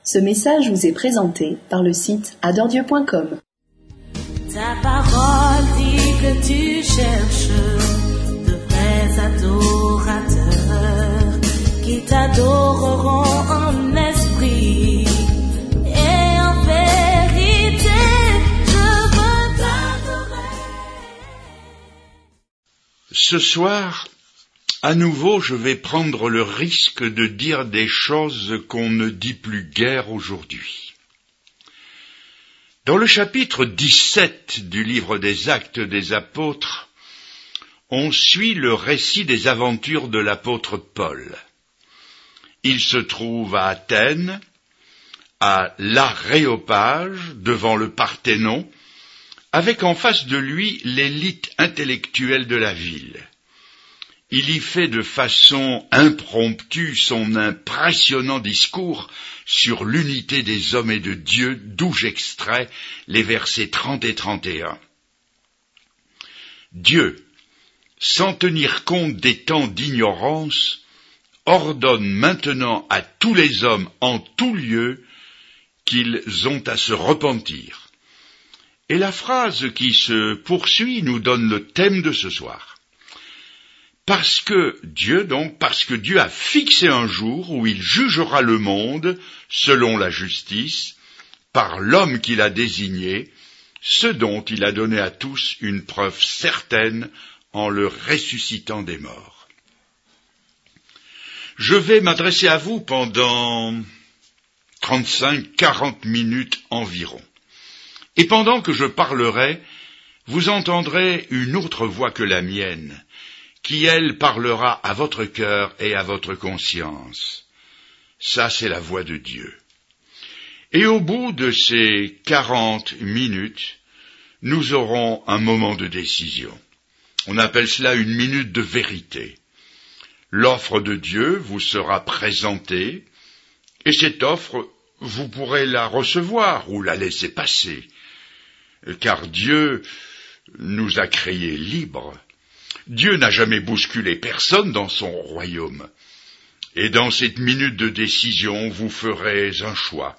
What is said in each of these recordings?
Ce message vous est présenté par le site adordieu.com. Ta parole dit que tu cherches de vrais adorateurs qui t'adoreront en esprit et en vérité. Je veux t'adorer. Ce soir, à nouveau, je vais prendre le risque de dire des choses qu'on ne dit plus guère aujourd'hui. Dans le chapitre 17 du livre des Actes des Apôtres, on suit le récit des aventures de l'apôtre Paul. Il se trouve à Athènes, à l'Aréopage, devant le Parthénon, avec en face de lui l'élite intellectuelle de la ville. Il y fait de façon impromptue son impressionnant discours sur l'unité des hommes et de Dieu, d'où j'extrais les versets 30 et 31. Dieu, sans tenir compte des temps d'ignorance, ordonne maintenant à tous les hommes en tout lieu qu'ils ont à se repentir. Et la phrase qui se poursuit nous donne le thème de ce soir. Parce que Dieu a fixé un jour où il jugera le monde selon la justice, par l'homme qu'il a désigné, ce dont il a donné à tous une preuve certaine en le ressuscitant des morts. Je vais m'adresser à vous pendant 35-40 minutes environ. Et pendant que je parlerai, vous entendrez une autre voix que la mienne, qui, elle, parlera à votre cœur et à votre conscience. Ça, c'est la voix de Dieu. Et au bout de ces 40 minutes, nous aurons un moment de décision. On appelle cela une minute de vérité. L'offre de Dieu vous sera présentée, et cette offre, vous pourrez la recevoir ou la laisser passer, car Dieu nous a créés libres. Dieu n'a jamais bousculé personne dans son royaume. Et dans cette minute de décision, vous ferez un choix.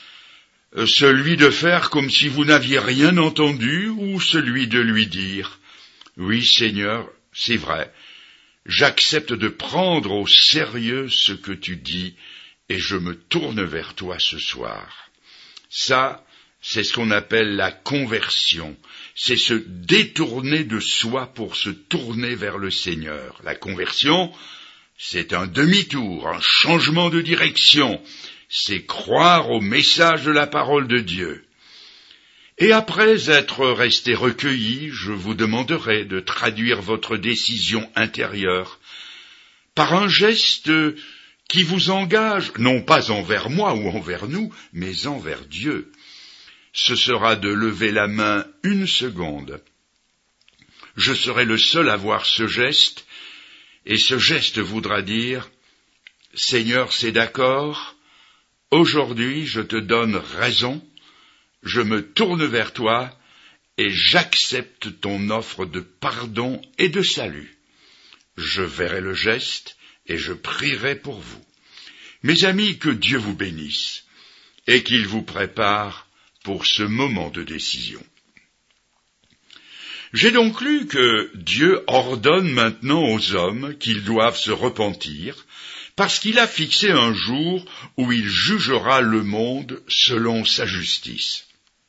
Celui de faire comme si vous n'aviez rien entendu, ou celui de lui dire « Oui, Seigneur, c'est vrai, j'accepte de prendre au sérieux ce que tu dis, et je me tourne vers toi ce soir. » Ça, c'est ce qu'on appelle la conversion. C'est se détourner de soi pour se tourner vers le Seigneur. La conversion, c'est un demi-tour, un changement de direction. C'est croire au message de la parole de Dieu. Et après être resté recueilli, je vous demanderai de traduire votre décision intérieure par un geste qui vous engage, non pas envers moi ou envers nous, mais envers Dieu. Ce sera de lever la main une seconde. Je serai le seul à voir ce geste, et ce geste voudra dire « Seigneur, c'est d'accord, aujourd'hui je te donne raison, je me tourne vers toi, et j'accepte ton offre de pardon et de salut. » Je verrai le geste, et je prierai pour vous. Mes amis, que Dieu vous bénisse, et qu'il vous prépare pour ce moment de décision. J'ai donc lu que Dieu ordonne maintenant aux hommes qu'ils doivent se repentir, parce qu'il a fixé un jour où il jugera le monde selon sa justice.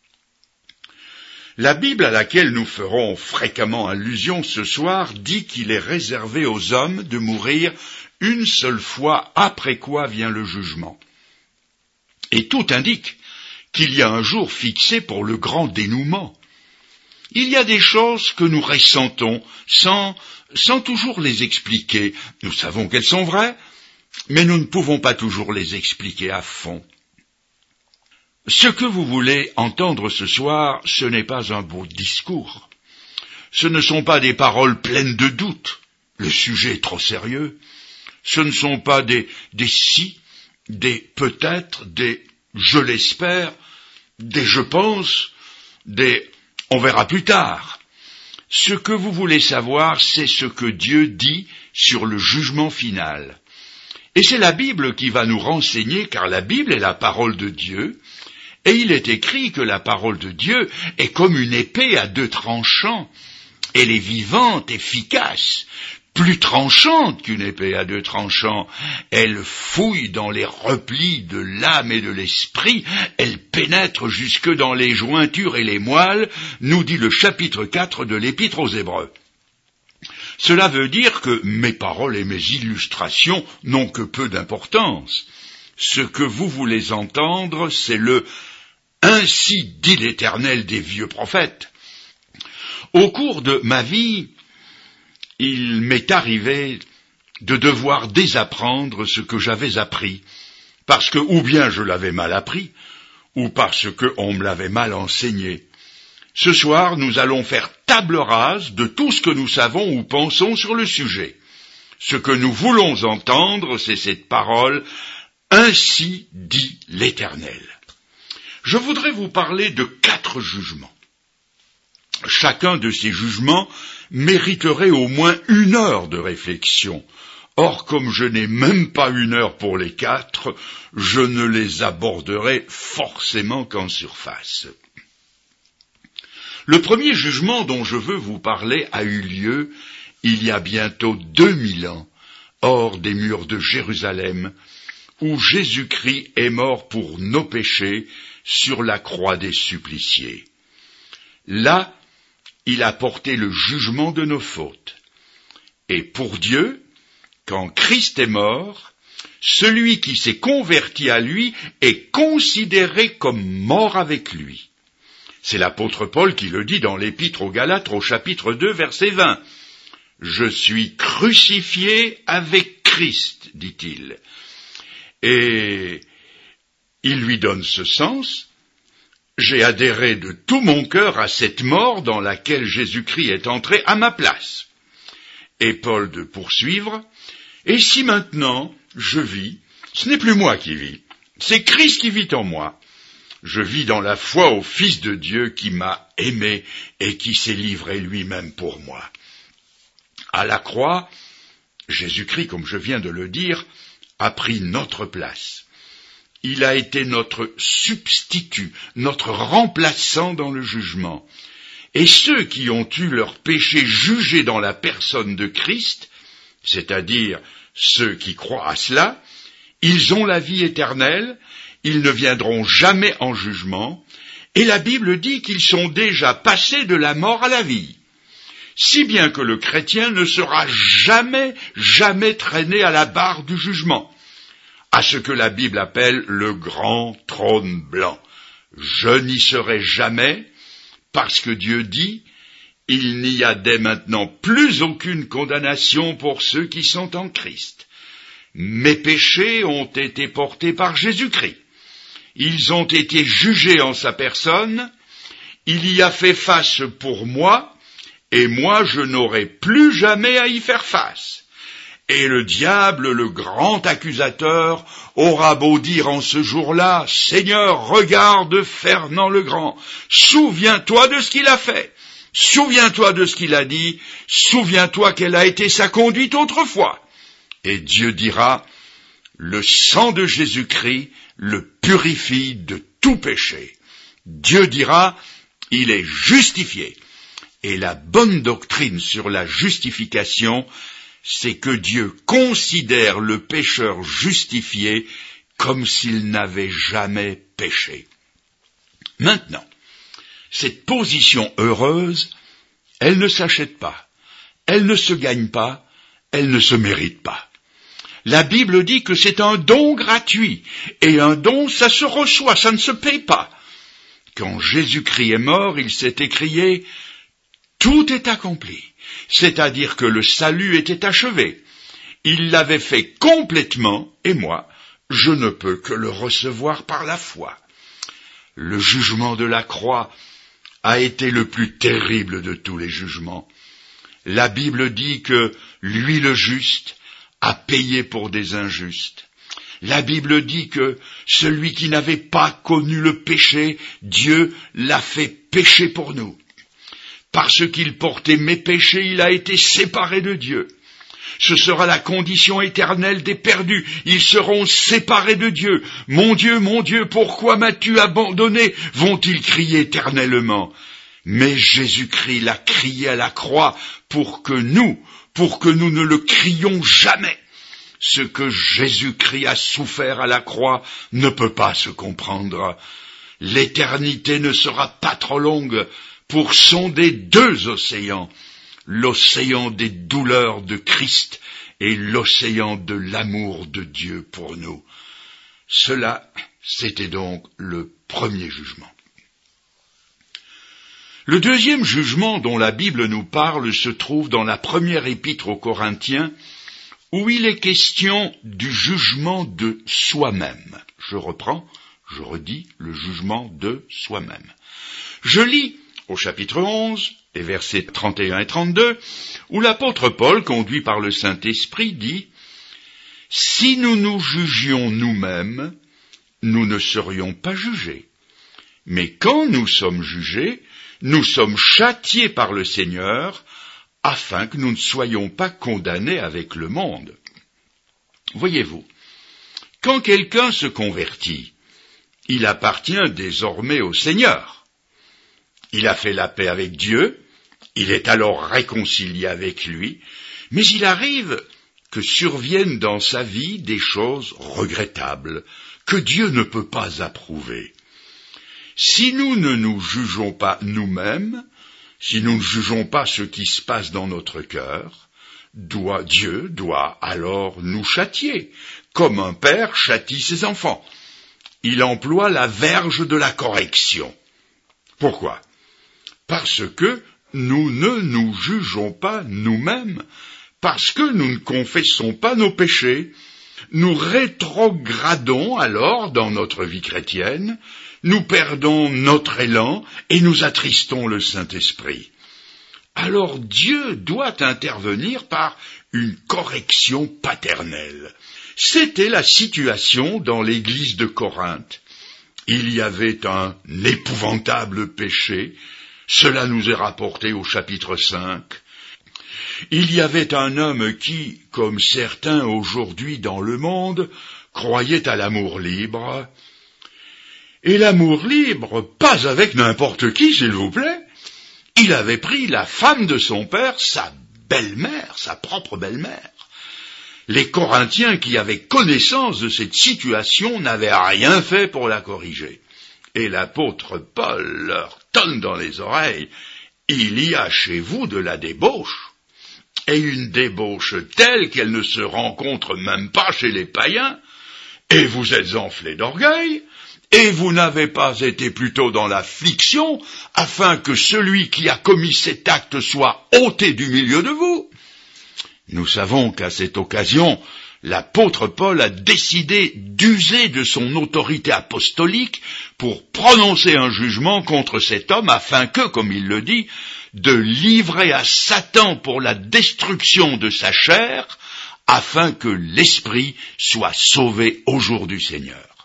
La Bible à laquelle nous ferons fréquemment allusion ce soir dit qu'il est réservé aux hommes de mourir une seule fois, après quoi vient le jugement. Et tout indique qu'il y a un jour fixé pour le grand dénouement. Il y a des choses que nous ressentons sans toujours les expliquer. Nous savons qu'elles sont vraies, mais nous ne pouvons pas toujours les expliquer à fond. Ce que vous voulez entendre ce soir, ce n'est pas un beau discours. Ce ne sont pas des paroles pleines de doutes. Le sujet est trop sérieux. Ce ne sont pas des si, des peut-être, des je l'espère, des je pense, des on verra plus tard. Ce que vous voulez savoir, c'est ce que Dieu dit sur le jugement final. Et c'est la Bible qui va nous renseigner, car la Bible est la parole de Dieu, et il est écrit que la parole de Dieu est comme une épée à 2 tranchants. Elle est vivante, efficace, plus tranchante qu'une épée à 2 tranchants. Elle fouille dans les replis de l'âme et de l'esprit, elle pénètre jusque dans les jointures et les moelles, nous dit le chapitre 4 de l'Épître aux Hébreux. Cela veut dire que mes paroles et mes illustrations n'ont que peu d'importance. Ce que vous voulez entendre, c'est le « Ainsi dit l'Éternel » des vieux prophètes. Au cours de ma vie, il m'est arrivé de devoir désapprendre ce que j'avais appris, parce que ou bien je l'avais mal appris, ou parce qu'on me l'avait mal enseigné. Ce soir, nous allons faire table rase de tout ce que nous savons ou pensons sur le sujet. Ce que nous voulons entendre, c'est cette parole « Ainsi dit l'Éternel ». Je voudrais vous parler de 4 jugements. Chacun de ces jugements mériterait au moins 1 heure de réflexion. Or, comme je n'ai même pas 1 heure pour les 4, je ne les aborderai forcément qu'en surface. Le premier jugement dont je veux vous parler a eu lieu il y a bientôt 2000 ans, hors des murs de Jérusalem, où Jésus-Christ est mort pour nos péchés sur la croix des suppliciés. Là, il a porté le jugement de nos fautes. Et pour Dieu, quand Christ est mort, celui qui s'est converti à lui est considéré comme mort avec lui. C'est l'apôtre Paul qui le dit dans l'Épître aux Galates au chapitre 2, verset 20. « Je suis crucifié avec Christ, dit-il. » Et il lui donne ce sens. J'ai adhéré de tout mon cœur à cette mort dans laquelle Jésus-Christ est entré à ma place. Et Paul de poursuivre, et si maintenant je vis, ce n'est plus moi qui vis, c'est Christ qui vit en moi. Je vis dans la foi au Fils de Dieu qui m'a aimé et qui s'est livré lui-même pour moi. À la croix, Jésus-Christ, comme je viens de le dire, a pris notre place. Il a été notre substitut, notre remplaçant dans le jugement. Et ceux qui ont eu leur péché jugé dans la personne de Christ, c'est-à-dire ceux qui croient à cela, ils ont la vie éternelle, ils ne viendront jamais en jugement, et la Bible dit qu'ils sont déjà passés de la mort à la vie. Si bien que le chrétien ne sera jamais traîné à la barre du jugement, à ce que la Bible appelle le grand trône blanc. Je n'y serai jamais, parce que Dieu dit, il n'y a dès maintenant plus aucune condamnation pour ceux qui sont en Christ. Mes péchés ont été portés par Jésus-Christ. Ils ont été jugés en sa personne, il y a fait face pour moi, et moi je n'aurai plus jamais à y faire face. Et le diable, le grand accusateur, aura beau dire en ce jour-là, « Seigneur, regarde Fernand le Grand, souviens-toi de ce qu'il a fait, souviens-toi de ce qu'il a dit, souviens-toi quelle a été sa conduite autrefois. » Et Dieu dira, « Le sang de Jésus-Christ le purifie de tout péché. » Dieu dira, « Il est justifié. » Et la bonne doctrine sur la justification, c'est que Dieu considère le pécheur justifié comme s'il n'avait jamais péché. Maintenant, cette position heureuse, elle ne s'achète pas, elle ne se gagne pas, elle ne se mérite pas. La Bible dit que c'est un don gratuit, et un don, ça se reçoit, ça ne se paye pas. Quand Jésus-Christ est mort, il s'est écrié « Tout est accompli ». C'est-à-dire que le salut était achevé. Il l'avait fait complètement, et moi, je ne peux que le recevoir par la foi. Le jugement de la croix a été le plus terrible de tous les jugements. La Bible dit que lui, le juste, a payé pour des injustes. La Bible dit que celui qui n'avait pas connu le péché, Dieu l'a fait pécher pour nous. Parce qu'il portait mes péchés, il a été séparé de Dieu. Ce sera la condition éternelle des perdus. Ils seront séparés de Dieu. Mon Dieu, pourquoi m'as-tu abandonné? Vont-ils crier éternellement? Mais Jésus-Christ l'a crié à la croix pour que nous ne le crions jamais. Ce que Jésus-Christ a souffert à la croix ne peut pas se comprendre. L'éternité ne sera pas trop longue pour sonder deux océans, l'océan des douleurs de Christ et l'océan de l'amour de Dieu pour nous. Cela, c'était donc le premier jugement. Le deuxième jugement dont la Bible nous parle se trouve dans la première épître aux Corinthiens, où il est question du jugement de soi-même. Je redis, le jugement de soi-même. Je lis au chapitre 11, et versets 31 et 32, où l'apôtre Paul, conduit par le Saint-Esprit, dit « Si nous nous jugions nous-mêmes, nous ne serions pas jugés. Mais quand nous sommes jugés, nous sommes châtiés par le Seigneur, afin que nous ne soyons pas condamnés avec le monde. » Voyez-vous, quand quelqu'un se convertit, il appartient désormais au Seigneur. Il a fait la paix avec Dieu, il est alors réconcilié avec lui, mais il arrive que surviennent dans sa vie des choses regrettables, que Dieu ne peut pas approuver. Si nous ne nous jugeons pas nous-mêmes, si nous ne jugeons pas ce qui se passe dans notre cœur, Dieu doit alors nous châtier, comme un père châtie ses enfants. Il emploie la verge de la correction. Pourquoi? Parce que nous ne nous jugeons pas nous-mêmes, parce que nous ne confessons pas nos péchés. Nous rétrogradons alors dans notre vie chrétienne, nous perdons notre élan et nous attristons le Saint-Esprit. Alors Dieu doit intervenir par une correction paternelle. C'était la situation dans l'église de Corinthe. Il y avait un épouvantable péché, cela nous est rapporté au chapitre 5. Il y avait un homme qui, comme certains aujourd'hui dans le monde, croyait à l'amour libre. Et l'amour libre, pas avec n'importe qui, s'il vous plaît. Il avait pris la femme de son père, sa belle-mère, sa propre belle-mère. Les Corinthiens qui avaient connaissance de cette situation n'avaient rien fait pour la corriger. Et l'apôtre Paul leur tonne dans les oreilles, il y a chez vous de la débauche, et une débauche telle qu'elle ne se rencontre même pas chez les païens, et vous êtes enflés d'orgueil, et vous n'avez pas été plutôt dans l'affliction, afin que celui qui a commis cet acte soit ôté du milieu de vous. Nous savons qu'à cette occasion, l'apôtre Paul a décidé d'user de son autorité apostolique pour prononcer un jugement contre cet homme afin que, comme il le dit, de livrer à Satan pour la destruction de sa chair, afin que l'esprit soit sauvé au jour du Seigneur.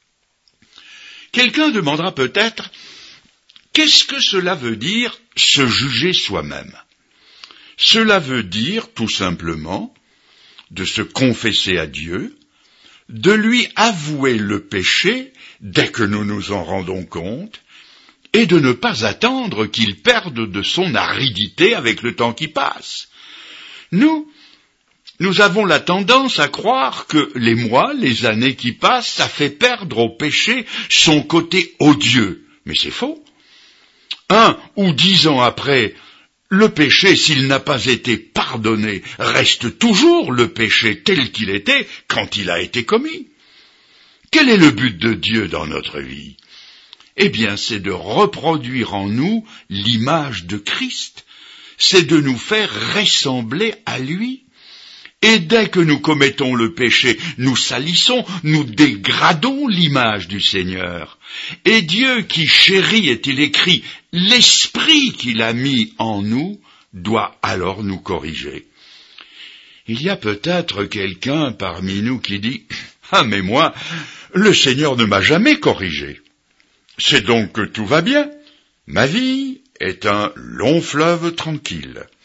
Quelqu'un demandera peut-être, qu'est-ce que cela veut dire, se juger soi-même? Cela veut dire, tout simplement, de se confesser à Dieu, de lui avouer le péché dès que nous nous en rendons compte, et de ne pas attendre qu'il perde de son aridité avec le temps qui passe. Nous avons la tendance à croire que les mois, les années qui passent, ça fait perdre au péché son côté odieux. Mais c'est faux. 1 ou 10 ans après, le péché, s'il n'a pas été pardonné, reste toujours le péché tel qu'il était quand il a été commis. Quel est le but de Dieu dans notre vie? Eh bien, c'est de reproduire en nous l'image de Christ. C'est de nous faire ressembler à lui. Et dès que nous commettons le péché, nous salissons, nous dégradons l'image du Seigneur. Et Dieu qui chérit, est-il écrit, l'esprit qu'il a mis en nous, doit alors nous corriger. Il y a peut-être quelqu'un parmi nous qui dit, « Ah, mais moi, le Seigneur ne m'a jamais corrigé. C'est donc que tout va bien. Ma vie est un long fleuve tranquille. »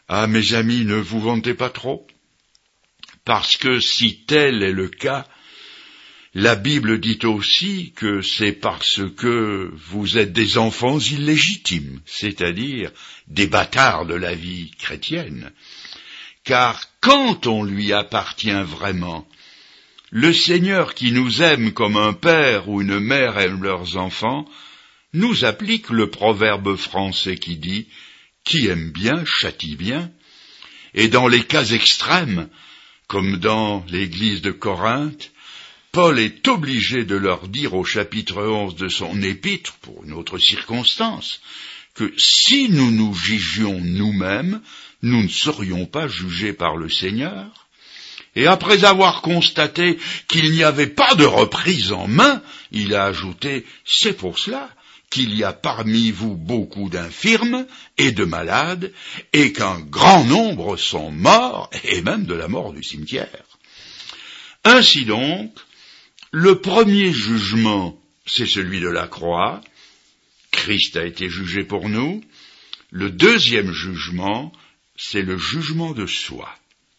Ah, mes amis, ne vous vantez pas trop, parce que si tel est le cas, la Bible dit aussi que c'est parce que vous êtes des enfants illégitimes, c'est-à-dire des bâtards de la vie chrétienne. Car quand on lui appartient vraiment, le Seigneur qui nous aime comme un père ou une mère aime leurs enfants, nous applique le proverbe français qui dit « Qui aime bien, châtie bien ». Et dans les cas extrêmes, comme dans l'église de Corinthe, Paul est obligé de leur dire au chapitre 11 de son épître, pour une autre circonstance, que si nous nous jugions nous-mêmes, nous ne serions pas jugés par le Seigneur. Et après avoir constaté qu'il n'y avait pas de reprise en main, il a ajouté « C'est pour cela qu'il y a parmi vous beaucoup d'infirmes et de malades, et qu'un grand nombre sont morts, et même de la mort du cimetière. » Ainsi donc, le premier jugement, c'est celui de la croix. Christ a été jugé pour nous. Le deuxième jugement, c'est le jugement de soi.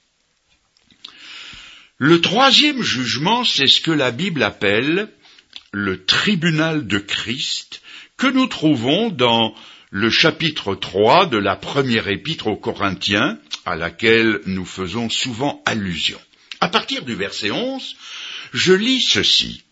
Le troisième jugement, c'est ce que la Bible appelle le tribunal de Christ, que nous trouvons dans le chapitre 3 de la première épître aux Corinthiens, à laquelle nous faisons souvent allusion. À partir du verset 11, je lis ceci.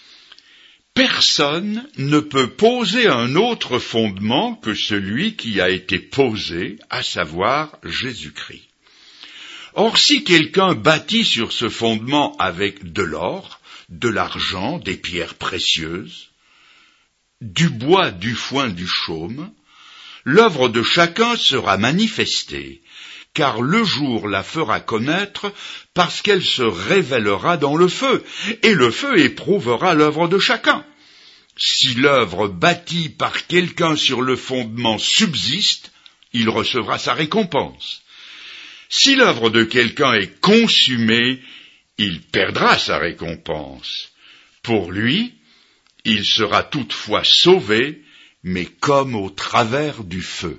« Personne ne peut poser un autre fondement que celui qui a été posé, à savoir Jésus-Christ. Or, si quelqu'un bâtit sur ce fondement avec de l'or, de l'argent, des pierres précieuses, du bois, du foin, du chaume, l'œuvre de chacun sera manifestée, car le jour la fera connaître, parce qu'elle se révélera dans le feu, et le feu éprouvera l'œuvre de chacun. Si l'œuvre bâtie par quelqu'un sur le fondement subsiste, il recevra sa récompense. Si l'œuvre de quelqu'un est consumée, il perdra sa récompense. Pour lui, il sera toutefois sauvé, mais comme au travers du feu.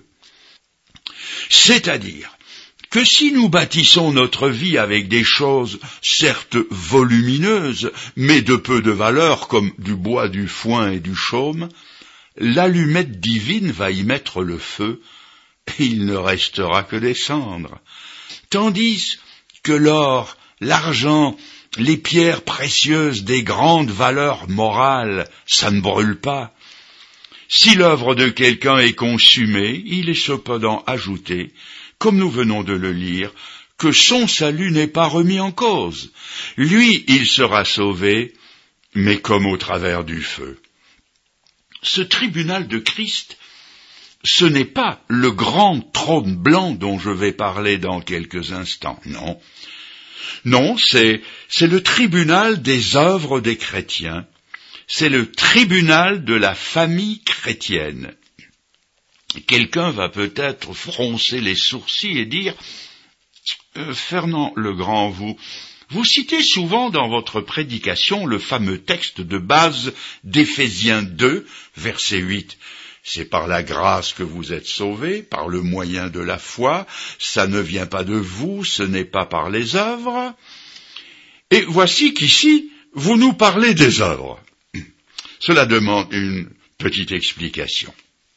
C'est-à-dire que si nous bâtissons notre vie avec des choses certes volumineuses, mais de peu de valeur, comme du bois, du foin et du chaume, l'allumette divine va y mettre le feu, et il ne restera que des cendres. Tandis que l'or, l'argent, les pierres précieuses des grandes valeurs morales, ça ne brûle pas. Si l'œuvre de quelqu'un est consumée, il est cependant ajouté, comme nous venons de le lire, que son salut n'est pas remis en cause. Lui, il sera sauvé, mais comme au travers du feu. Ce tribunal de Christ, ce n'est pas le grand trône blanc dont je vais parler dans quelques instants, non. Non, c'est le tribunal des œuvres des chrétiens. C'est le tribunal de la famille chrétienne. Quelqu'un va peut-être froncer les sourcils et dire « Fernand Legrand, vous citez souvent dans votre prédication le fameux texte de base d'Éphésiens 2, verset 8. C'est par la grâce que vous êtes sauvés, par le moyen de la foi, ça ne vient pas de vous, ce n'est pas par les œuvres. » Et voici qu'ici, vous nous parlez des œuvres. Cela demande une petite explication.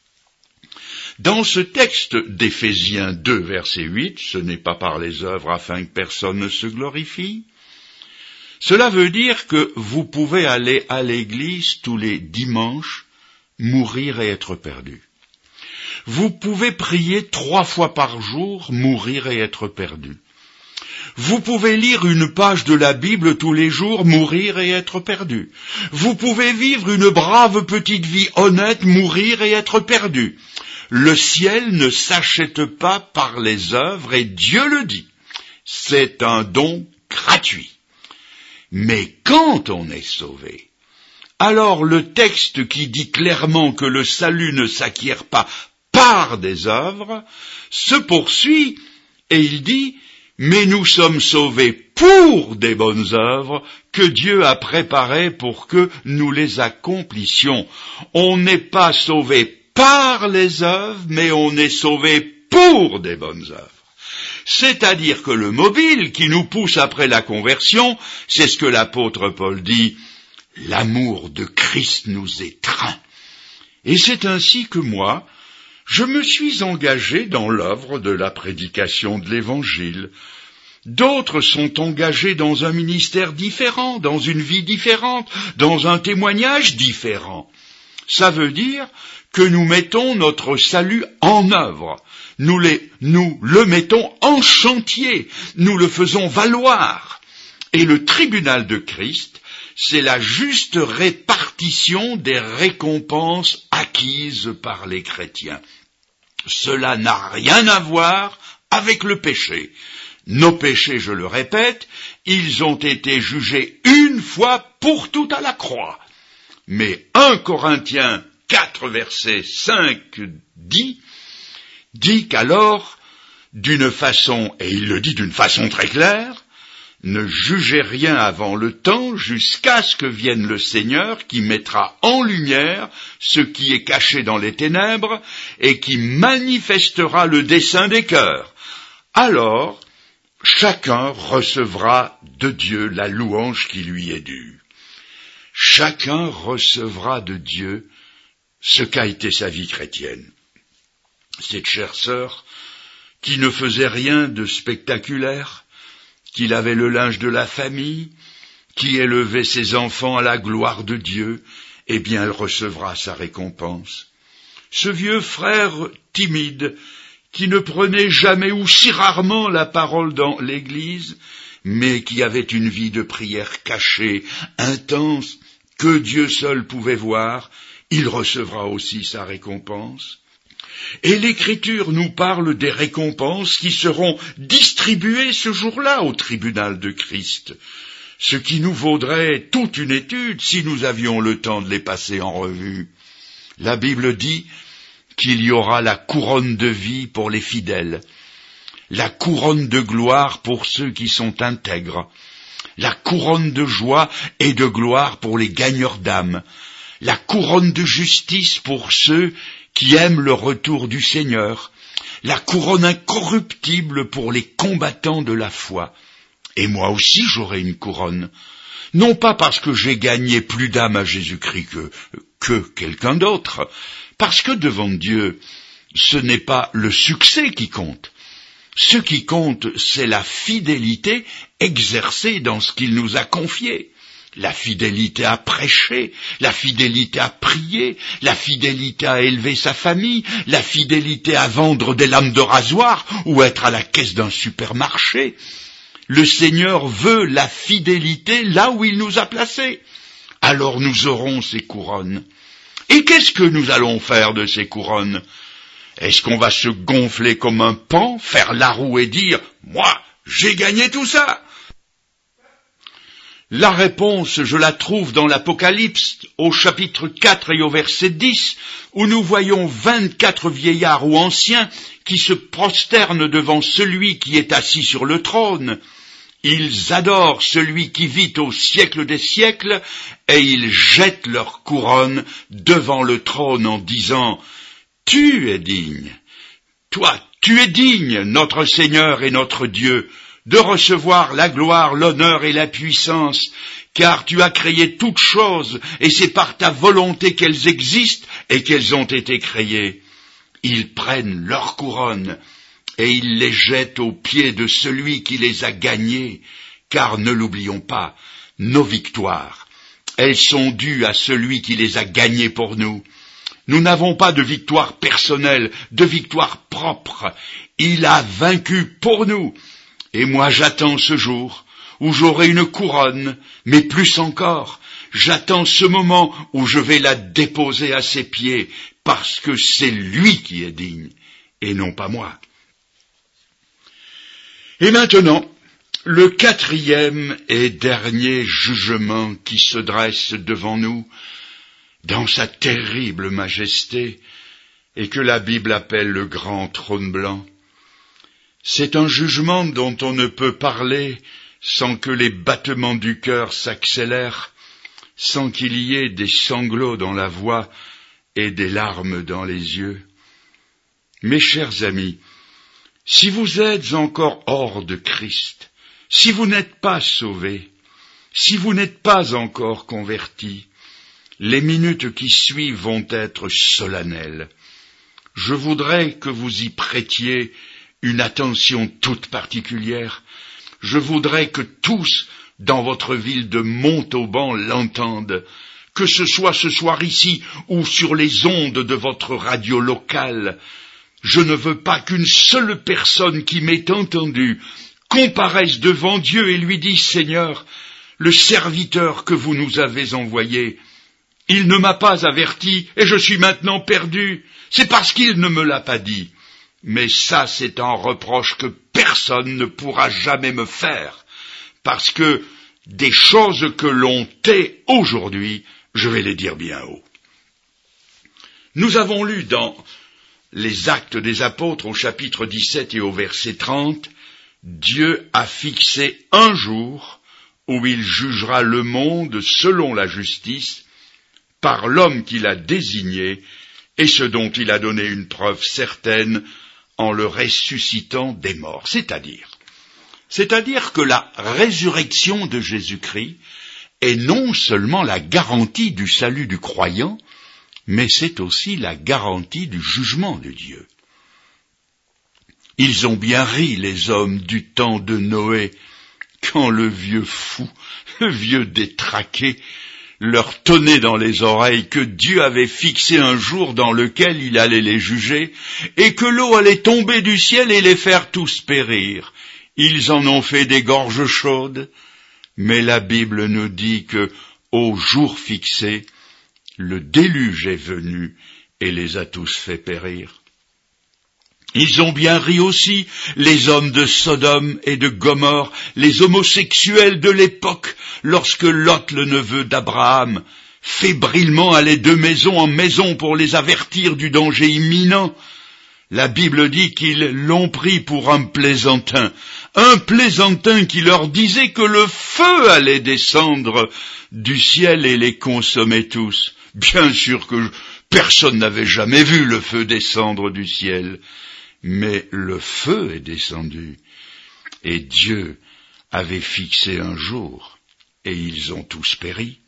Dans ce texte d'Éphésiens 2, verset 8, ce n'est pas par les œuvres afin que personne ne se glorifie. Cela veut dire que vous pouvez aller à l'église tous les dimanches, mourir et être perdu. Vous pouvez prier 3 fois par jour, mourir et être perdu. Vous pouvez lire une page de la Bible tous les jours, mourir et être perdu. Vous pouvez vivre une brave petite vie honnête, mourir et être perdu. Le ciel ne s'achète pas par les œuvres, et Dieu le dit. C'est un don gratuit. Mais quand on est sauvé, alors le texte qui dit clairement que le salut ne s'acquiert pas par des œuvres se poursuit, et il dit « Mais nous sommes sauvés pour des bonnes œuvres que Dieu a préparées pour que nous les accomplissions. » On n'est pas sauvé par les œuvres, mais on est sauvé pour des bonnes œuvres. c'est-à-dire que le mobile qui nous pousse après la conversion, c'est ce que l'apôtre Paul dit, l'amour de Christ nous étreint. Et c'est ainsi que moi, je me suis engagé dans l'œuvre de la prédication de l'Évangile. D'autres sont engagés dans un ministère différent, dans une vie différente, dans un témoignage différent. Ça veut dire que nous mettons notre salut en œuvre. Nous le mettons en chantier. Nous le faisons valoir. Et le tribunal de Christ, c'est la juste répartition des récompenses acquises par les chrétiens. Cela n'a rien à voir avec le péché. Nos péchés, je le répète, ils ont été jugés une fois pour toutes à la croix. Mais 1 Corinthiens 4, verset 5 dit qu'alors, d'une façon, et il le dit d'une façon très claire, ne jugez rien avant le temps jusqu'à ce que vienne le Seigneur qui mettra en lumière ce qui est caché dans les ténèbres et qui manifestera le dessein des cœurs. Alors, chacun recevra de Dieu la louange qui lui est due. Chacun recevra de Dieu ce qu'a été sa vie chrétienne. Cette chère sœur, qui ne faisait rien de spectaculaire, qui lavait le linge de la famille, qui élevait ses enfants à la gloire de Dieu, eh bien elle recevra sa récompense. Ce vieux frère timide, qui ne prenait jamais ou si rarement la parole dans l'Église, mais qui avait une vie de prière cachée, intense, que Dieu seul pouvait voir, il recevra aussi sa récompense. Et l'Écriture nous parle des récompenses qui seront distribuées ce jour-là au tribunal de Christ, ce qui nous vaudrait toute une étude si nous avions le temps de les passer en revue. La Bible dit qu'il y aura la couronne de vie pour les fidèles, la couronne de gloire pour ceux qui sont intègres, la couronne de joie et de gloire pour les gagneurs d'âme, la couronne de justice pour ceux qui aiment le retour du Seigneur, la couronne incorruptible pour les combattants de la foi. Et moi aussi j'aurai une couronne, non pas parce que j'ai gagné plus d'âmes à Jésus-Christ que quelqu'un d'autre, parce que devant Dieu, ce n'est pas le succès qui compte. Ce qui compte, c'est la fidélité exercée dans ce qu'il nous a confié. La fidélité à prêcher, la fidélité à prier, la fidélité à élever sa famille, la fidélité à vendre des lames de rasoir ou être à la caisse d'un supermarché. Le Seigneur veut la fidélité là où il nous a placés. Alors nous aurons ces couronnes. Et qu'est-ce que nous allons faire de ces couronnes? Est-ce qu'on va se gonfler comme un paon, faire la roue et dire « Moi, j'ai gagné tout ça » La réponse, je la trouve dans l'Apocalypse, au chapitre 4 et au verset 10, où nous voyons 24 vieillards ou anciens qui se prosternent devant celui qui est assis sur le trône. Ils adorent celui qui vit au siècle des siècles, et ils jettent leur couronne devant le trône en disant « Tu es digne, toi, tu es digne, notre Seigneur et notre Dieu, de recevoir la gloire, l'honneur et la puissance, car tu as créé toutes choses, et c'est par ta volonté qu'elles existent et qu'elles ont été créées. » Ils prennent leurs couronnes, et ils les jettent aux pieds de celui qui les a gagnés, car ne l'oublions pas, nos victoires, elles sont dues à celui qui les a gagnés pour nous. Nous n'avons pas de victoire personnelle, de victoire propre. Il a vaincu pour nous. Et moi j'attends ce jour où j'aurai une couronne, mais plus encore, j'attends ce moment où je vais la déposer à ses pieds, parce que c'est lui qui est digne, et non pas moi. Et maintenant, le 4e et dernier jugement qui se dresse devant nous, dans sa terrible majesté, et que la Bible appelle le grand trône blanc. C'est un jugement dont on ne peut parler sans que les battements du cœur s'accélèrent, sans qu'il y ait des sanglots dans la voix et des larmes dans les yeux. Mes chers amis, Si vous êtes encore hors de Christ, si vous n'êtes pas sauvés, si vous n'êtes pas encore convertis, les minutes qui suivent vont être solennelles. Je voudrais que vous y prêtiez une attention toute particulière. Je voudrais que tous, dans votre ville de Montauban, l'entendent, que ce soit ce soir ici ou sur les ondes de votre radio locale. Je ne veux pas qu'une seule personne qui m'ait entendu comparaisse devant Dieu et lui dise « Seigneur, le serviteur que vous nous avez envoyé, il ne m'a pas averti et je suis maintenant perdu. C'est parce qu'il ne me l'a pas dit. » Mais ça, c'est un reproche que personne ne pourra jamais me faire, parce que des choses que l'on tait aujourd'hui, je vais les dire bien haut. Nous avons lu dans les Actes des Apôtres au chapitre 17 et au verset 30, Dieu a fixé un jour où il jugera le monde selon la justice par l'homme qu'il a désigné et ce dont il a donné une preuve certaine en le ressuscitant des morts. C'est-à-dire que la résurrection de Jésus-Christ est non seulement la garantie du salut du croyant, mais c'est aussi la garantie du jugement de Dieu. Ils ont bien ri, les hommes du temps de Noé, quand le vieux fou, le vieux détraqué, leur tonnait dans les oreilles que Dieu avait fixé un jour dans lequel il allait les juger, et que l'eau allait tomber du ciel et les faire tous périr. Ils en ont fait des gorges chaudes, mais la Bible nous dit que, au jour fixé, le déluge est venu et les a tous fait périr. Ils ont bien ri aussi, les hommes de Sodome et de Gomorrhe, les homosexuels de l'époque, lorsque Lot, le neveu d'Abraham, fébrilement allait de maison en maison pour les avertir du danger imminent. La Bible dit qu'ils l'ont pris pour un plaisantin qui leur disait que le feu allait descendre du ciel et les consommer tous. Bien sûr que personne n'avait jamais vu le feu descendre du ciel. Mais le feu est descendu, et Dieu avait fixé un jour, et ils ont tous péri.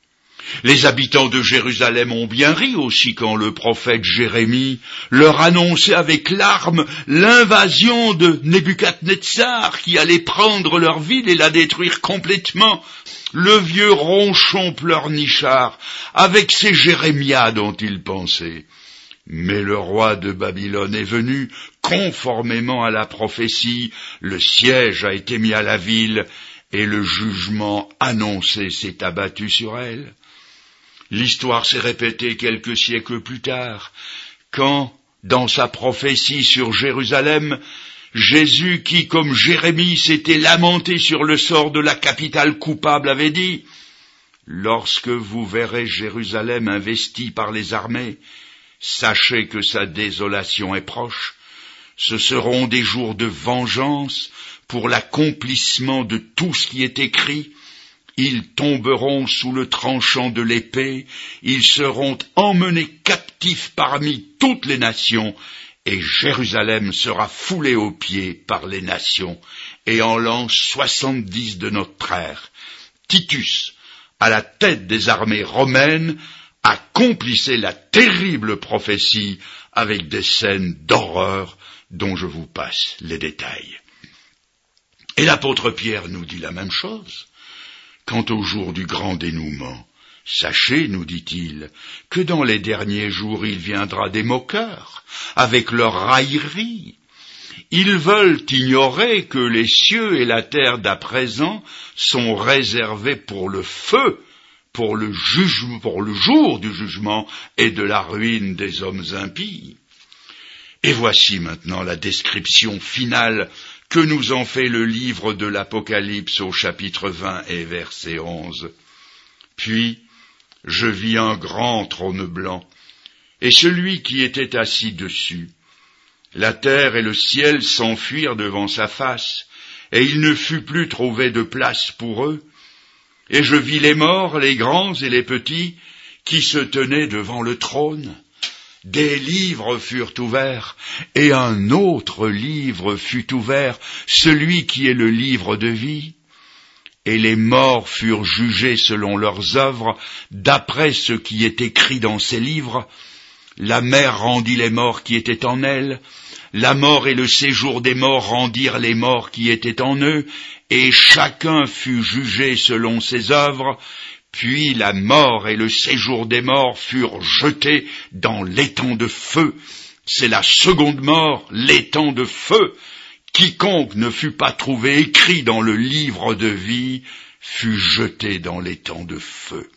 Les habitants de Jérusalem ont bien ri aussi quand le prophète Jérémie leur annonçait avec larmes l'invasion de Nebuchadnezzar qui allait prendre leur ville et la détruire complètement. Le vieux ronchon pleurnichard avec ses Jérémias dont il pensait. Mais le roi de Babylone est venu, conformément à la prophétie, le siège a été mis à la ville, et le jugement annoncé s'est abattu sur elle. L'histoire s'est répétée quelques siècles plus tard, quand, dans sa prophétie sur Jérusalem, Jésus, qui, comme Jérémie, s'était lamenté sur le sort de la capitale coupable, avait dit « Lorsque vous verrez Jérusalem investie par les armées, sachez que sa désolation est proche. Ce seront des jours de vengeance pour l'accomplissement de tout ce qui est écrit. Ils tomberont sous le tranchant de l'épée, ils seront emmenés captifs parmi toutes les nations, et Jérusalem sera foulée aux pieds par les nations. Et en l'an 70 de notre ère, Titus, à la tête des armées romaines, accomplissait la terrible prophétie avec des scènes d'horreur dont je vous passe les détails. Et l'apôtre Pierre nous dit la même chose. Quant au jour du grand dénouement, sachez, nous dit-il, que dans les derniers jours il viendra des moqueurs, avec leur raillerie. Ils veulent ignorer que les cieux et la terre d'à présent sont réservés pour le feu, pour le jour du jugement et de la ruine des hommes impies. Et voici maintenant la description finale que nous en fait le livre de l'Apocalypse au chapitre 20 et verset 11. Puis, je vis un grand trône blanc, et celui qui était assis dessus. La terre et le ciel s'enfuirent devant sa face, et il ne fut plus trouvé de place pour eux. Et je vis les morts, les grands et les petits, qui se tenaient devant le trône. des livres furent ouverts, et un autre livre fut ouvert, celui qui est le livre de vie. Et les morts furent jugés selon leurs œuvres, d'après ce qui est écrit dans ces livres. La mer rendit les morts qui étaient en elle, la mort et le séjour des morts rendirent les morts qui étaient en eux, et chacun fut jugé selon ses œuvres. Puis la mort et le séjour des morts furent jetés dans l'étang de feu. C'est la seconde mort, l'étang de feu. Quiconque ne fut pas trouvé écrit dans le livre de vie fut jeté dans l'étang de feu.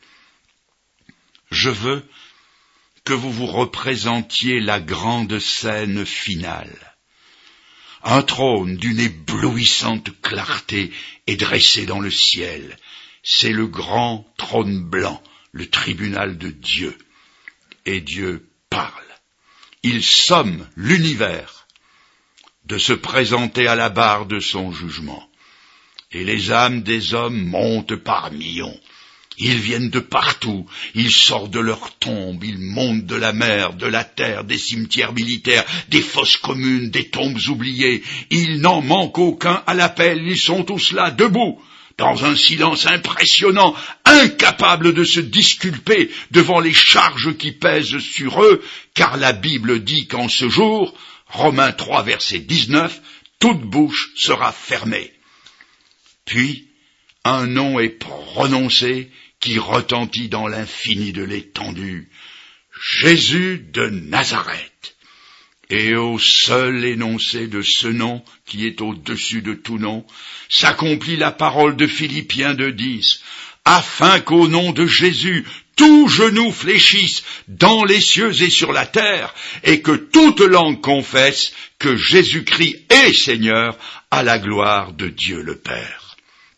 Je veux que vous vous représentiez la grande scène finale. Un trône d'une éblouissante clarté est dressé dans le ciel. C'est le grand trône blanc, le tribunal de Dieu. Et Dieu parle. Il somme l'univers de se présenter à la barre de son jugement. Et les âmes des hommes montent par millions. Ils viennent de partout, ils sortent de leur tombe, ils montent de la mer, de la terre, des cimetières militaires, des fosses communes, des tombes oubliées. Il n'en manque aucun à l'appel, ils sont tous là, debout, dans un silence impressionnant, incapables de se disculper devant les charges qui pèsent sur eux, car la Bible dit qu'en ce jour, Romains 3, verset 19, toute bouche sera fermée. Puis, un nom est prononcé qui retentit dans l'infini de l'étendue. Jésus de Nazareth. Et au seul énoncé de ce nom, qui est au-dessus de tout nom, s'accomplit la parole de Philippiens 2,10, afin qu'au nom de Jésus, tout genou fléchisse dans les cieux et sur la terre, et que toute langue confesse que Jésus-Christ est Seigneur, à la gloire de Dieu le Père.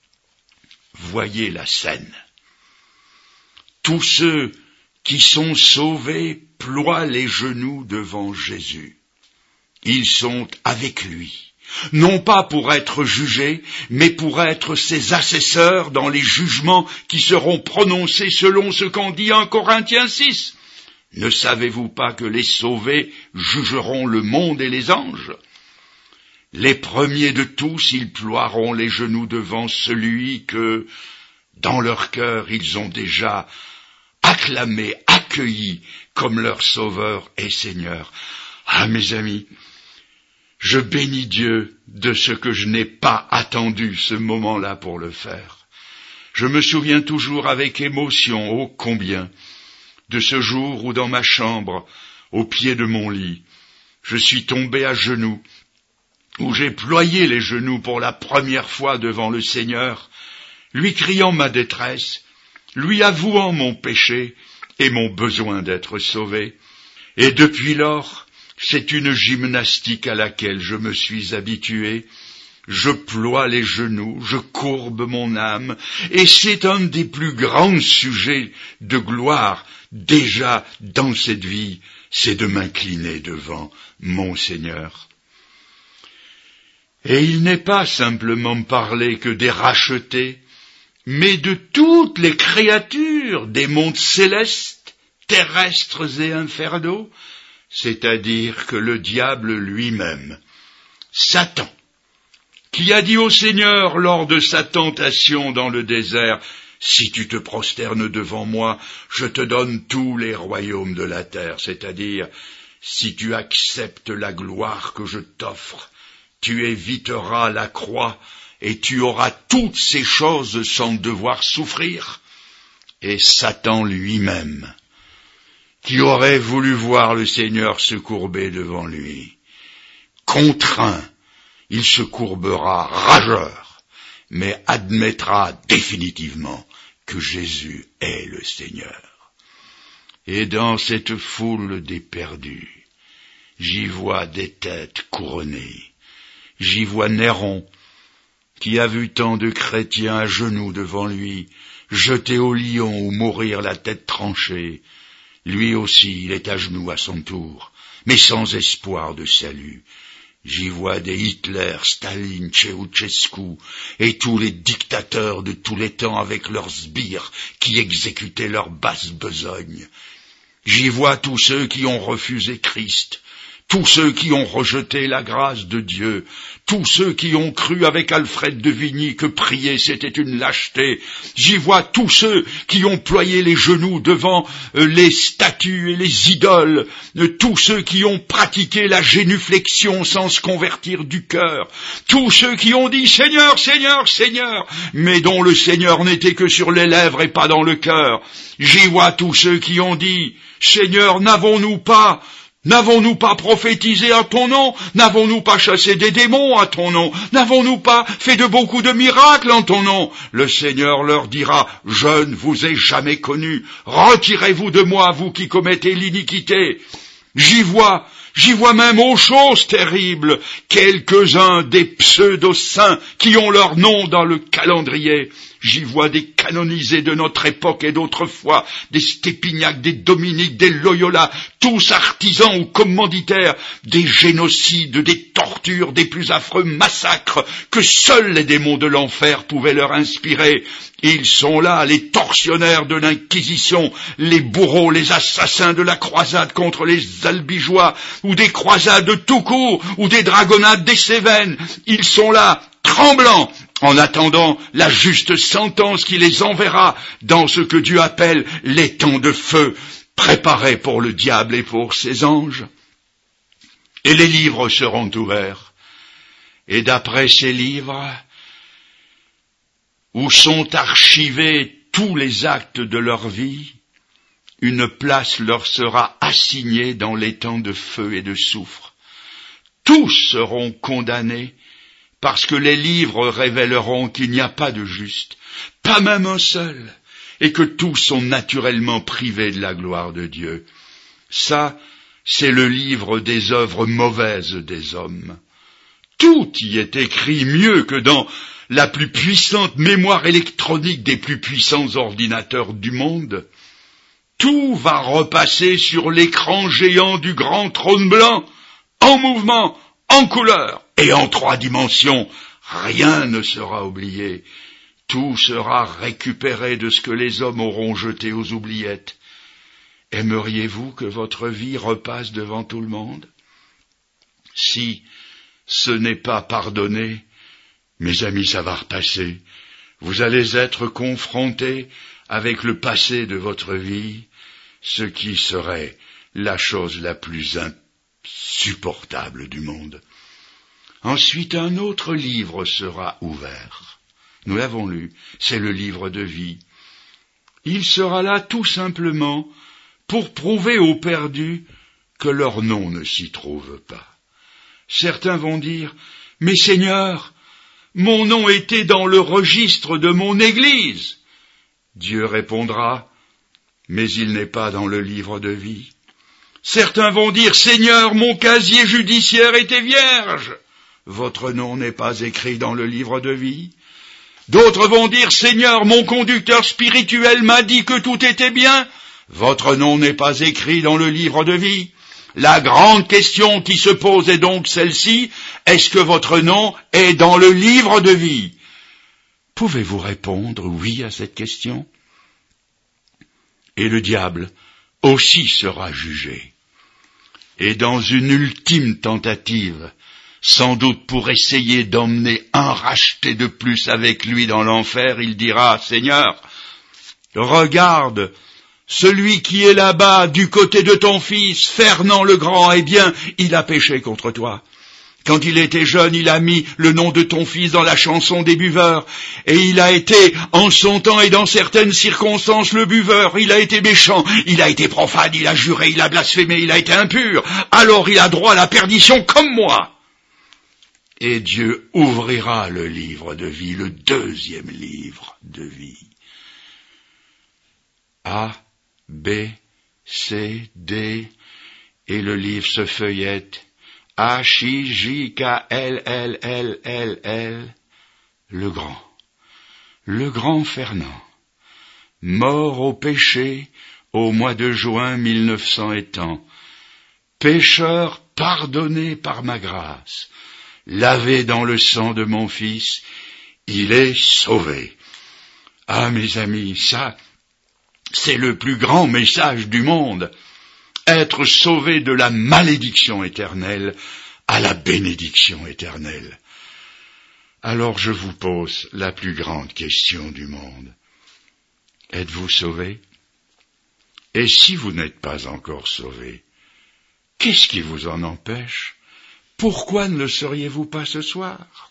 Voyez la scène. Tous ceux qui sont sauvés ploient les genoux devant Jésus. Ils sont avec lui, non pas pour être jugés, mais pour être ses assesseurs dans les jugements qui seront prononcés selon ce qu'en dit 1 Corinthiens 6. Ne savez-vous pas que les sauvés jugeront le monde et les anges ? Les premiers de tous, ils ploieront les genoux devant celui que, dans leur cœur, ils ont déjà acclamé, accueilli comme leur Sauveur et Seigneur. Ah, mes amis, je bénis Dieu de ce que je n'ai pas attendu ce moment-là pour le faire. Je me souviens toujours avec émotion, ô combien, de ce jour où dans ma chambre, au pied de mon lit, je suis tombé à genoux, où j'ai ployé les genoux pour la première fois devant le Seigneur, lui criant ma détresse, lui avouant mon péché et mon besoin d'être sauvé. Et depuis lors, c'est une gymnastique à laquelle je me suis habitué. Je ploie les genoux, je courbe mon âme, et c'est un des plus grands sujets de gloire déjà dans cette vie, c'est de m'incliner devant mon Seigneur. Et il n'est pas simplement parlé que des rachetés, mais de toutes les créatures des mondes célestes, terrestres et infernaux, c'est-à-dire que le diable lui-même, Satan, qui a dit au Seigneur lors de sa tentation dans le désert, « Si tu te prosternes devant moi, je te donne tous les royaumes de la terre », c'est-à-dire, si tu acceptes la gloire que je t'offre, tu éviteras la croix, et tu auras toutes ces choses sans devoir souffrir. Et Satan lui-même, qui aurait voulu voir le Seigneur se courber devant lui, contraint, il se courbera rageur, mais admettra définitivement que Jésus est le Seigneur. Et dans cette foule des perdus, j'y vois des têtes couronnées, j'y vois Néron, qui a vu tant de chrétiens à genoux devant lui, jetés au lion ou mourir la tête tranchée. Lui aussi, il est à genoux à son tour, mais sans espoir de salut. J'y vois des Hitler, Staline, Ceausescu et tous les dictateurs de tous les temps avec leurs sbires qui exécutaient leur basse besogne. J'y vois tous ceux qui ont refusé Christ, tous ceux qui ont rejeté la grâce de Dieu, tous ceux qui ont cru avec Alfred de Vigny que prier c'était une lâcheté. J'y vois tous ceux qui ont ployé les genoux devant les statues et les idoles, tous ceux qui ont pratiqué la génuflexion sans se convertir du cœur, tous ceux qui ont dit Seigneur, Seigneur, Seigneur, mais dont le Seigneur n'était que sur les lèvres et pas dans le cœur. J'y vois tous ceux qui ont dit Seigneur, n'avons-nous pas prophétisé à ton nom? N'avons-nous pas chassé des démons à ton nom? N'avons-nous pas fait de beaucoup de miracles en ton nom? Le Seigneur leur dira, je ne vous ai jamais connus. Retirez-vous de moi, vous qui commettez l'iniquité. J'y vois même aux choses terribles, quelques-uns des pseudo-saints qui ont leur nom dans le calendrier. J'y vois des canonisés de notre époque et d'autrefois, des Stépignac, des Dominique, des Loyola, tous artisans ou commanditaires, des génocides, des tortures, des plus affreux massacres que seuls les démons de l'enfer pouvaient leur inspirer. Ils sont là, les tortionnaires de l'Inquisition, les bourreaux, les assassins de la croisade contre les albigeois, ou des croisades tout court, ou des dragonnades des Cévennes. Ils sont là, tremblants, en attendant la juste sentence qui les enverra dans ce que Dieu appelle les temps de feu, préparés pour le diable et pour ses anges. Et les livres seront ouverts. Et d'après ces livres, où sont archivés tous les actes de leur vie, une place leur sera assignée dans les temps de feu et de soufre. Tous seront condamnés, parce que les livres révéleront qu'il n'y a pas de juste, pas même un seul, et que tous sont naturellement privés de la gloire de Dieu. Ça, c'est le livre des œuvres mauvaises des hommes. Tout y est écrit mieux que dans la plus puissante mémoire électronique des plus puissants ordinateurs du monde. Tout va repasser sur l'écran géant du grand trône blanc, en mouvement, en couleur et en 3 dimensions. Rien ne sera oublié. Tout sera récupéré de ce que les hommes auront jeté aux oubliettes. Aimeriez-vous que votre vie repasse devant tout le monde? Si ce n'est pas pardonné, mes amis, ça va repasser. Vous allez être confrontés avec le passé de votre vie, ce qui serait la chose la plus insupportable du monde. Ensuite, un autre livre sera ouvert. Nous l'avons lu, c'est le livre de vie. Il sera là tout simplement pour prouver aux perdus que leur nom ne s'y trouve pas. Certains vont dire, « Mais Seigneur, mon nom était dans le registre de mon Église. » Dieu répondra, « Mais il n'est pas dans le livre de vie. » Certains vont dire, « Seigneur, mon casier judiciaire était vierge. » Votre nom n'est pas écrit dans le livre de vie. D'autres vont dire, « Seigneur, mon conducteur spirituel m'a dit que tout était bien. » Votre nom n'est pas écrit dans le livre de vie. La grande question qui se pose est donc celle-ci, est-ce que votre nom est dans le livre de vie? Pouvez-vous répondre oui à cette question? Et le diable aussi sera jugé. Et dans une ultime tentative, sans doute pour essayer d'emmener un racheté de plus avec lui dans l'enfer, il dira, « Seigneur, regarde, celui qui est là-bas, du côté de ton fils, Fernand le Grand, eh bien, il a péché contre toi. Quand il était jeune, il a mis le nom de ton fils dans la chanson des buveurs, et il a été, en son temps et dans certaines circonstances, le buveur. Il a été méchant, il a été profane, il a juré, il a blasphémé, il a été impur. Alors il a droit à la perdition comme moi. » Et Dieu ouvrira le livre de vie, le 2e livre de vie. A, B, C, D, et le livre se feuillette. H, I, J, K, L, L, L, L, L, le grand Fernand, mort au péché au mois de juin 1900 étant, pécheur pardonné par ma grâce, lavé dans le sang de mon fils, il est sauvé. Ah, mes amis, ça, C'est le plus grand message du monde. Être sauvé de la malédiction éternelle à la bénédiction éternelle. Alors je vous pose la plus grande question du monde. Êtes-vous sauvé? Et si vous n'êtes pas encore sauvé, qu'est-ce qui vous en empêche? Pourquoi ne le seriez-vous pas ce soir?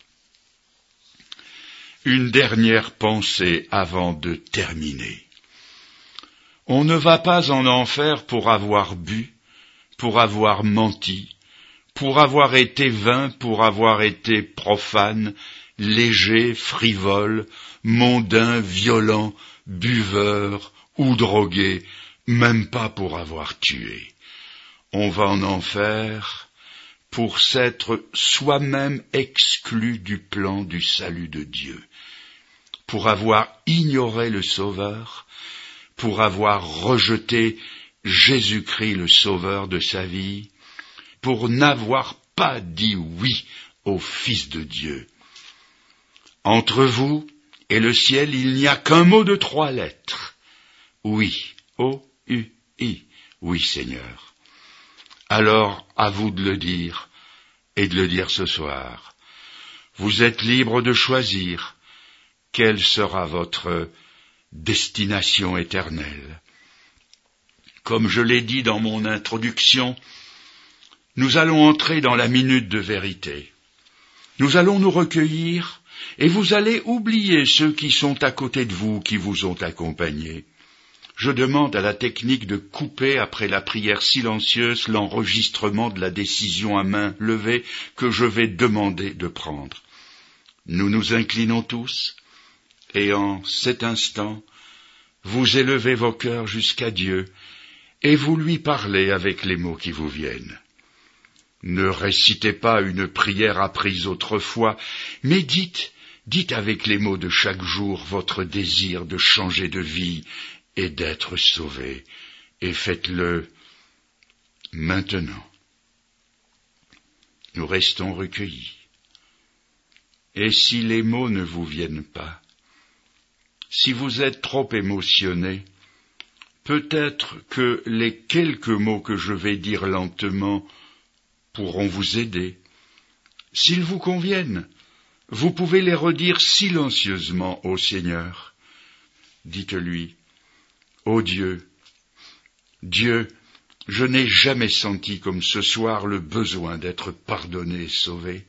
Une dernière pensée avant de terminer. On ne va pas en enfer pour avoir bu, pour avoir menti, pour avoir été vain, pour avoir été profane, léger, frivole, mondain, violent, buveur ou drogué, même pas pour avoir tué. On va en enfer pour s'être soi-même exclu du plan du salut de Dieu, pour avoir ignoré le Sauveur, pour avoir rejeté Jésus-Christ le Sauveur de sa vie, pour n'avoir pas dit oui au Fils de Dieu. Entre vous et le ciel, il n'y a qu'un mot de 3 lettres. Oui, O-U-I, oui Seigneur. Alors, à vous de le dire, et de le dire ce soir. Vous êtes libre de choisir quelle sera votre destination éternelle. Comme je l'ai dit dans mon introduction, nous allons entrer dans la minute de vérité. Nous allons nous recueillir, et vous allez oublier ceux qui sont à côté de vous, qui vous ont accompagné. Je demande à la technique de couper, après la prière silencieuse, l'enregistrement de la décision à main levée que je vais demander de prendre. Nous nous inclinons tous, et en cet instant, vous élevez vos cœurs jusqu'à Dieu, et vous lui parlez avec les mots qui vous viennent. Ne récitez pas une prière apprise autrefois, mais dites avec les mots de chaque jour votre désir de changer de vie et d'être sauvé, et faites-le maintenant. Nous restons recueillis. Et si les mots ne vous viennent pas, si vous êtes trop émotionné, peut-être que les quelques mots que je vais dire lentement pourront vous aider. S'ils vous conviennent, vous pouvez les redire silencieusement au Seigneur. Dites-lui: Ô Dieu, je n'ai jamais senti comme ce soir le besoin d'être pardonné et sauvé.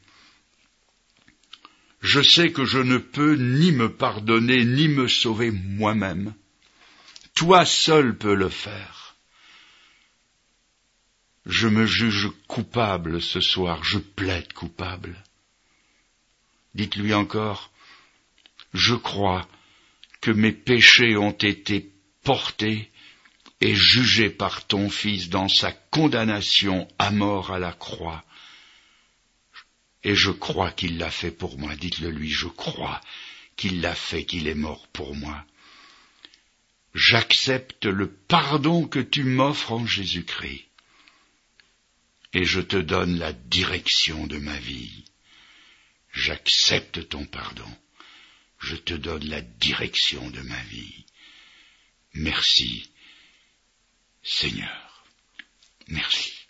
Je sais que je ne peux ni me pardonner ni me sauver moi-même. Toi seul peux le faire. Je me juge coupable ce soir, je plaide coupable. Dites-lui encore: je crois que mes péchés ont été portés et jugés par ton Fils dans sa condamnation à mort à la croix. Et je crois qu'il l'a fait pour moi. Dites-le lui: je crois qu'il l'a fait, qu'il est mort pour moi. J'accepte le pardon que tu m'offres en Jésus-Christ. Et je te donne la direction de ma vie. J'accepte ton pardon. Je te donne la direction de ma vie. Merci, Seigneur. Merci.